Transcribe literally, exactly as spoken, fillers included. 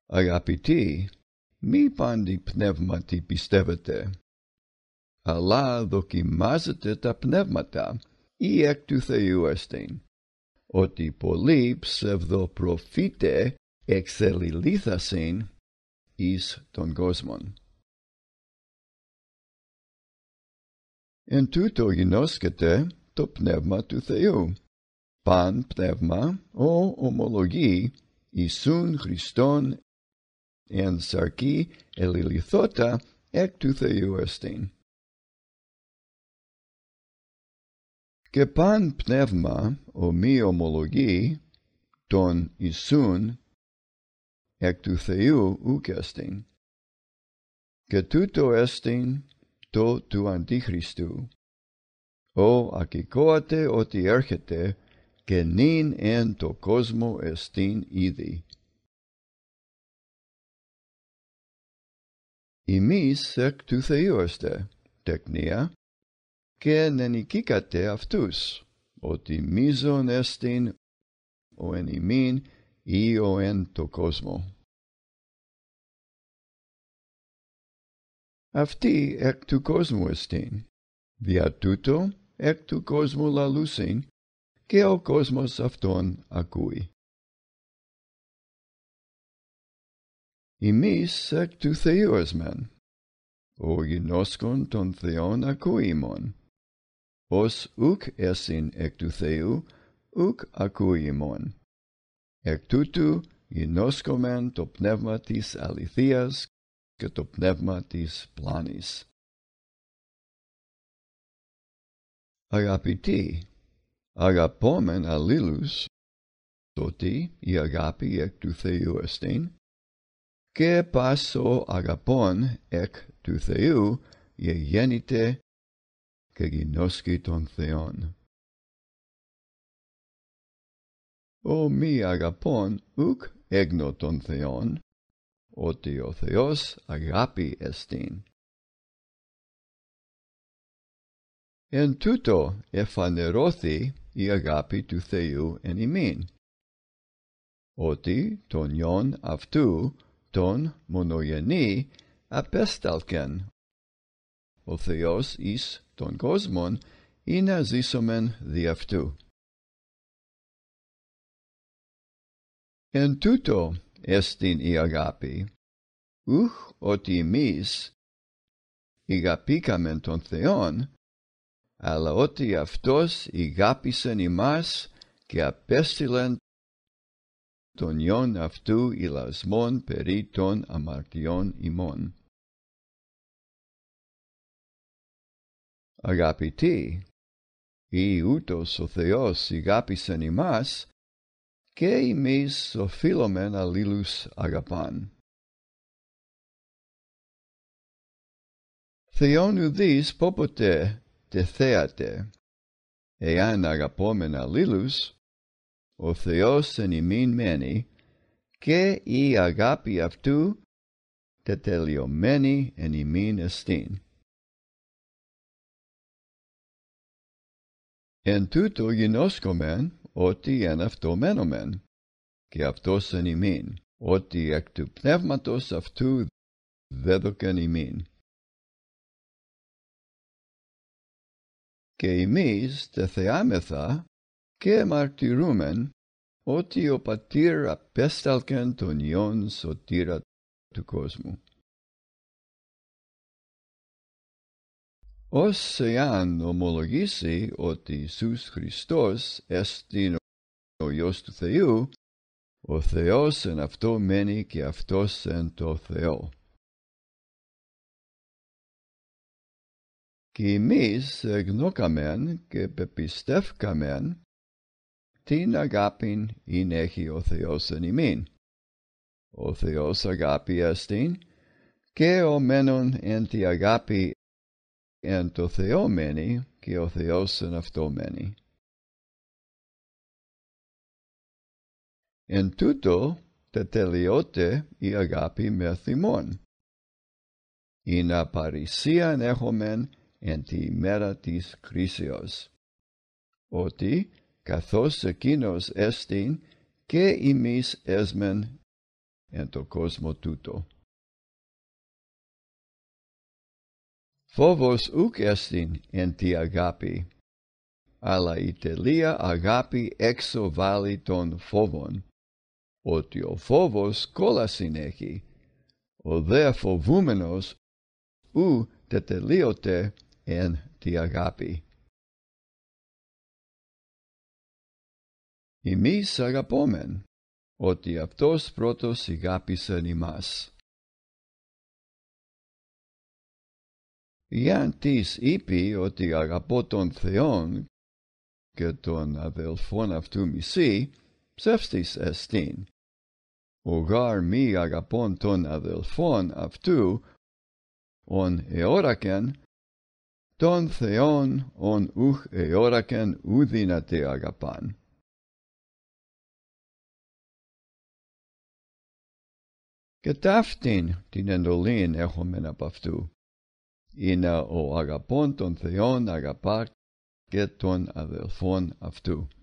Αγαπητοί, μη πάντι πνεύματι πιστεύετε, αλλά δοκιμάζετε τα πνεύματα, ή εκ του Θεού εστιν, ότι πολλοί ψευδοπροφήτε εξελιλήθασιν εις τον κόσμον. Εν τούτο γινώσκεται το πνεύμα του Θεού. Παν πνεύμα, ο ομολογεί, Ιησούν Χριστόν εν σαρκή ελιληθότα εκ του Θεού εστιν. Και παν πνεύμα, ο μη ομολογεί, τον Ιησούν εκ του Θεού ουκ εστιν. Και τούτο εστιν το του Αντιχριστού. Ο ακηκόατε ότι έρχεται, και νυν εν το κόσμο εστιν ήδη. Ημείς εκ του Θεού εστε, τεκνία, και νενικήκατε αυτούς, ότι μείζον εστιν ο εν ημίν ή ο εν το κόσμο. Αυτοί εκ του κόσμου εστιν, δια τούτο εκ του κόσμου λαλούσιν, και ο κόσμος αυτόν ακούει. Ημείς εκ του Θεού εσμεν, ο γινώσκον των Θεών ακούει ημών, ως ουκ εσιν εκ του Θεού, ουκ ακούει ημών. Εκ τούτου γινώσκομεν το πνεύμα της αληθείας και το πνεύμα της πλάνης. Αγαπητοί, αγαπόμεν αλλήλους, ότι η αγάπη εκ του Θεού εστιν, και πάσο αγαπών εκ του Θεού γεγέννηται και γινώσκει των Θεών. Ο μη αγαπών ουκ έγνω των Θεών, ότι ο Θεός αγάπη εστιν. Εν τούτο εφανερώθη η αγάπη του Θεού εν ημίν, ότι τον Υιόν αυτού τον μονογενή απέσταλκεν ο Θεός εις τον κόσμον, ή να ζήσομεν δι' αυτού. Εν τούτο εστιν η αγάπη, ουχ ότι εμείς ηγαπήκαμεν τον Θεόν, αλλά ότι αυτός ηγάπησεν ημάς και απέστειλεν τον Υιόν αυτού ηλασμόν περί των αμαρτιών ημών. Αγαπητοί, ή ούτως ο Θεός ηγάπησεν ημάς, και εμείς οφείλομεν αλλήλους αγαπάν. Θεόν ουδείς πόποτε τεθέατε, εάν αγαπόμεν αλλήλους, ο Θεός εν ημίν μένει, και η αγάπη αυτού τετελειωμένη εν ημίν εστίν. Εν τούτο γινώσκομεν, ότι εν αυτό μένομεν, και αυτός εν ημίν, ότι εκ του πνεύματος αυτού δέδωκεν ημίν. Και εμείς τεθεάμεθα και μαρτυρούμεν, ότι ο Πατήρ απέσταλκεν τον Υιόν σωτήρα του κόσμου. Ως εάν ομολογήσει ότι Ιησούς Χριστός εστιν ο Υιός του Θεού, ο Θεός εν αυτό μένει και αυτός εν το Θεό. Και εμείς εγνώκαμεν και πεπιστεύκαμεν την αγάπην ειν έχει ο Θεός εν ημίν. Ο Θεός αγάπη εστιν, και ο μένον εν τη αγάπη εν το Θεό μένει, και ο Θεός εν αυτό μένει. Εν τούτο τετελειώται η αγάπη μεθ ημών, ειν παρησίαν έχομεν εν τη ημέρα της κρίσεως, ότι καθώς εκείνος εστιν και εμείς έσμεν en to cosmo tuto. Phobos uk estin en ti agapi, ala itelia agapi exo vali ton phobon, otio phobos kolasin eki, o δε φοβούμενος ου τετελείωτε εν τη αγάπη. Εμείς αγαπόμεν, ότι αυτός πρώτος αγάπησεν ημάς. Ιαν της είπε ότι αγαπώ τον Θεόν και τον αδελφόν αυτού μισή, ψεύστης εστίν. Ο γάρ μη αγαπών τον αδελφόν αυτού, ον εώρακεν, τον Θεόν ον ουχ εώρακεν ουδύναται αγαπάν. Και ταύτην την εντολήν έχομεν απ' αυτού, είναι ο αγαπών τον Θεόν αγαπά και τον αδελφόν αυτού.